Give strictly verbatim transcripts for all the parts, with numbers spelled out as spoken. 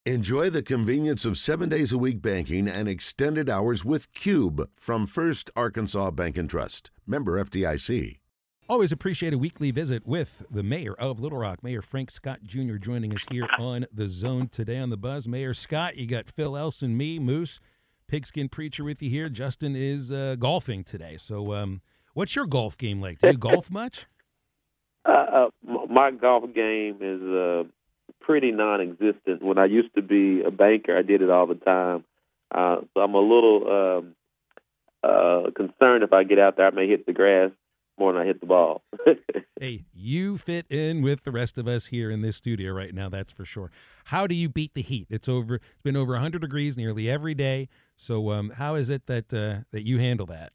Enjoy the convenience of seven days a week banking and extended hours with Cube from First Arkansas Bank and Trust. Member F D I C. Always appreciate a weekly visit with the mayor of Little Rock, Mayor Frank Scott Junior joining us here on The Zone today on The Buzz. Mayor Scott, you got Phil Elson, me, Moose, Pigskin Preacher with you here. Justin is uh, golfing today. So um, what's your golf game like? Do you golf much? Uh, uh, my golf game is uh, pretty non-existent. When I used to be a banker, I did it all the time. Uh, so I'm a little um, uh, concerned if I get out there, I may hit the grass more than I hit the ball. Hey, you fit in with the rest of us here in this studio right now, that's for sure. How do you beat the heat? It's over. It's been over one hundred degrees nearly every day. So um, how is it that uh, that you handle that?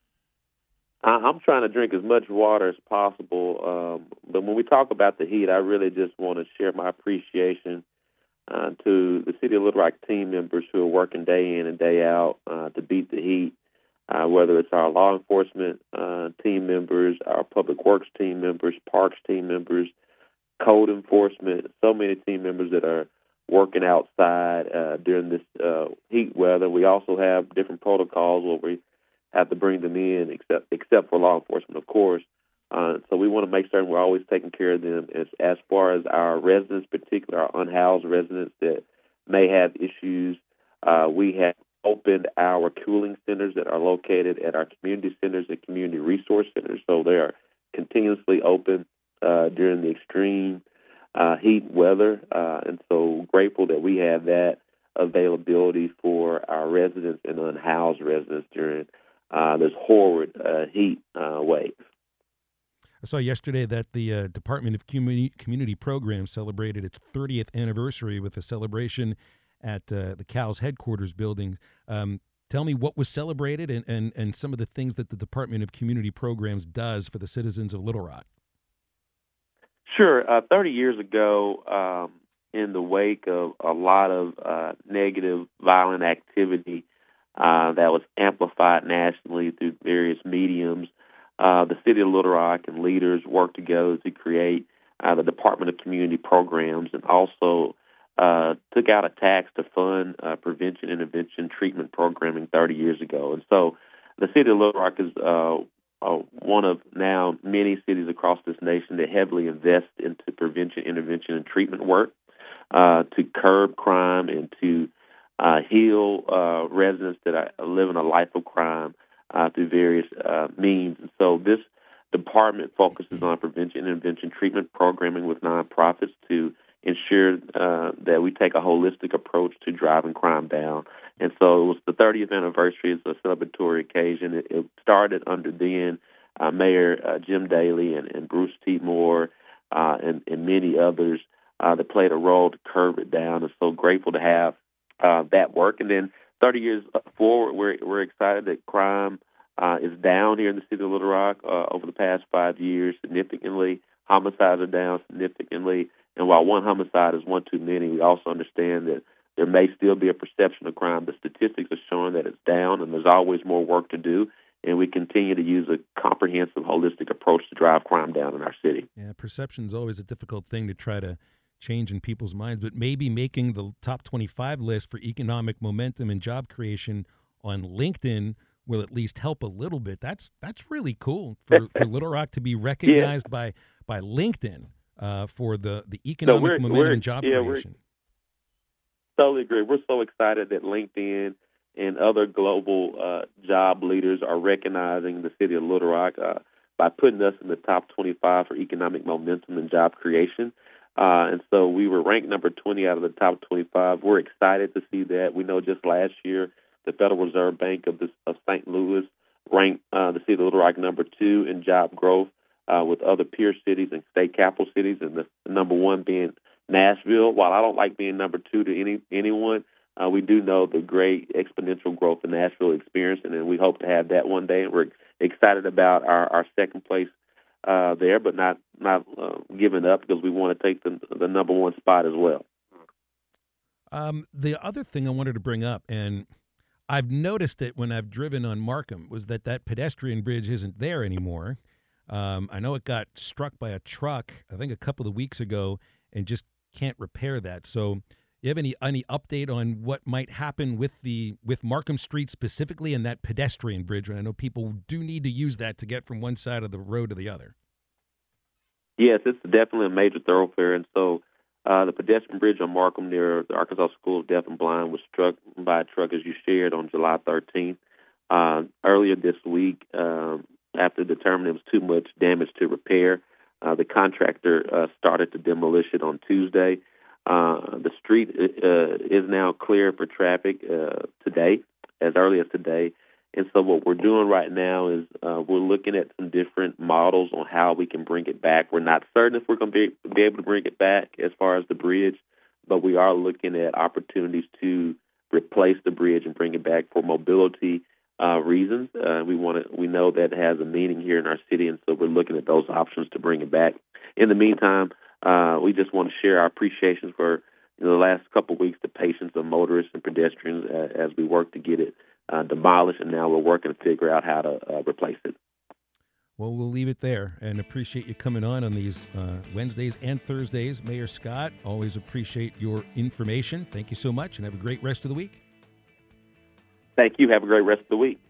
I'm trying to drink as much water as possible. Um, but when we talk about the heat, I really just want to share my appreciation uh, to the City of Little Rock team members who are working day in and day out uh, to beat the heat, uh, whether it's our law enforcement uh, team members, our public works team members, parks team members, code enforcement, so many team members that are working outside uh, during this uh, heat weather. We also have different protocols where we have to bring them in, except except for law enforcement, of course. Uh, so we want to make certain we're always taking care of them. As, as far as our residents, particularly our unhoused residents that may have issues, uh, we have opened our cooling centers that are located at our community centers and community resource centers. So they are continuously open uh, during the extreme uh, heat weather. Uh, and so grateful that we have that availability for our residents and unhoused residents during Uh, this horrid uh, heat uh, wave. I saw yesterday that the uh, Department of Community, Community Programs celebrated its thirtieth anniversary with a celebration at uh, the C A L's headquarters building. Um, tell me what was celebrated and, and, and some of the things that the Department of Community Programs does for the citizens of Little Rock. Sure. Uh, thirty years ago, um, in the wake of a lot of uh, negative, violent activity, Uh, that was amplified nationally through various mediums. Uh, the City of Little Rock and leaders worked together to create uh, the Department of Community Programs and also uh, took out a tax to fund uh, prevention, intervention, treatment programming thirty years ago. And so the City of Little Rock is uh, uh, one of now many cities across this nation that heavily invest into prevention, intervention, and treatment work uh, to curb crime and to Uh, heal uh, residents that are living a life of crime uh, through various uh, means. And so this department focuses on prevention, intervention, treatment programming with nonprofits to ensure uh, that we take a holistic approach to driving crime down. And so it was the thirtieth anniversary. It's a celebratory occasion. It, it started under then uh, Mayor uh, Jim Daly and, and Bruce T. Moore uh, and, and many others uh, that played a role to curb it down. And so grateful to have Uh, that work. And then thirty years forward, we're, we're excited that crime uh, is down here in the city of Little Rock uh, over the past five years significantly. Homicides are down significantly. And while one homicide is one too many, we also understand that there may still be a perception of crime. The statistics are showing that it's down, and there's always more work to do. And we continue to use a comprehensive, holistic approach to drive crime down in our city. Yeah, perception is always a difficult thing to try to change in people's minds, but maybe making the top twenty-five list for economic momentum and job creation on LinkedIn will at least help a little bit. That's that's really cool for, for Little Rock to be recognized yeah. by by LinkedIn uh, for the, the economic no, we're, momentum we're, and job yeah, creation. Totally agree. We're so excited that LinkedIn and other global uh, job leaders are recognizing the city of Little Rock uh, by putting us in the top twenty-five for economic momentum and job creation. Uh, and so we were ranked number twenty out of the top twenty-five. We're excited to see that. We know just last year, the Federal Reserve Bank of, this, of Saint Louis ranked uh, the city of Little Rock number two in job growth uh, with other peer cities and state capital cities, and the, the number one being Nashville. While I don't like being number two to any anyone, uh, we do know the great exponential growth in Nashville experiencing, and we hope to have that one day. And we're excited about our, our second place uh, there, but not not uh, giving up because we want to take the, the number one spot as well. Um, the other thing I wanted to bring up, and I've noticed it when I've driven on Markham, was that that pedestrian bridge isn't there anymore. Um, I know it got struck by a truck, I think a couple of weeks ago, and just can't repair that. So You have any any update on what might happen with the with Markham Street specifically and that pedestrian bridge? And I know people do need to use that to get from one side of the road to the other. Yes, it's definitely a major thoroughfare, and so uh, the pedestrian bridge on Markham near the Arkansas School of Deaf and Blind was struck by a truck, as you shared, on July thirteenth. Uh, earlier this week, um, after determining it was too much damage to repair, uh, the contractor uh, started to demolish it on Tuesday. Uh, the street uh, is now clear for traffic uh, today, as early as today. And so what we're doing right now is uh, we're looking at some different models on how we can bring it back. We're not certain if we're going to be, be able to bring it back as far as the bridge, but we are looking at opportunities to replace the bridge and bring it back for mobility uh, reasons. Uh, we want to, we know that has a meaning here in our city, and so we're looking at those options to bring it back. In the meantime, uh, we just want to share our appreciation for you know, the last couple of weeks, the patience of motorists and pedestrians uh, as we work to get it uh, demolished, and now we're working to figure out how to uh, replace it. Well, we'll leave it there and appreciate you coming on on these uh, Wednesdays and Thursdays. Mayor Scott, always appreciate your information. Thank you so much, and have a great rest of the week. Thank you. Have a great rest of the week.